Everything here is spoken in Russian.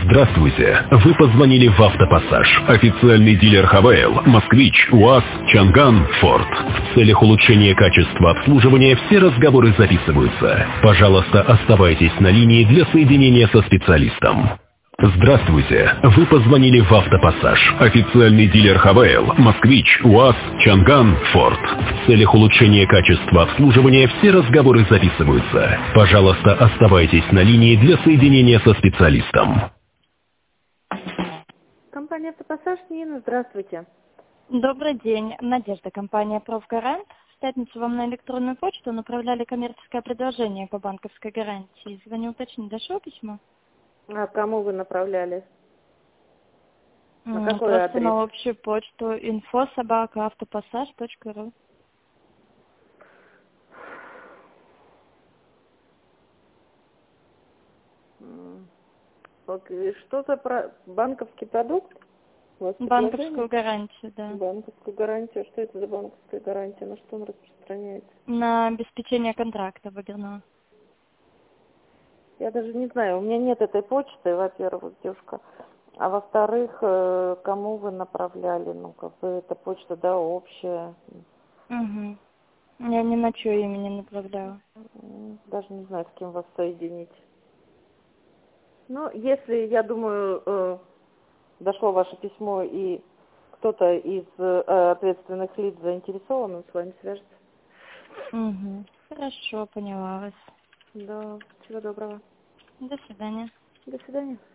Здравствуйте! Вы позвонили в «Автопассаж». Официальный дилер «Хавейл», «Москвич», УАЗ, «Чанган», «Форд». В целях улучшения качества обслуживания все разговоры записываются. Пожалуйста, оставайтесь на линии для соединения со специалистом. Здравствуйте! Вы позвонили в «Автопассаж». Официальный дилер «Хавейл», «Москвич», УАЗ, «Чанган», «Форд». В целях улучшения качества обслуживания все разговоры записываются. Пожалуйста, оставайтесь на линии для соединения со специалистом. Компания «Автопассаж», Нина, здравствуйте. Добрый день. Надежда, компания «Профгарант». В пятницу вам на электронную почту направляли коммерческое предложение по банковской гарантии. Звоню уточнить, дошло письмо? А кому вы направляли? На какой Просто адрес? на общую почту info@автопассаж.ру. Что за банковский продукт? Банковскую гарантию, да. Банковскую гарантию. Что это за банковская гарантия? На что он распространяется? На обеспечение контракта выгодного. Я даже не знаю. У меня нет этой почты, во-первых, девушка. А во-вторых, кому вы направляли? Ну, как бы эта почта, да, общая. Угу. Я ни на чье имя не направляла. Даже не знаю, с кем вас соединить. Ну, если, я думаю, дошло ваше письмо и кто-то из ответственных лиц заинтересован, он с вами свяжется. Угу. Хорошо, поняла вас. Да, всего доброго. До свидания. До свидания.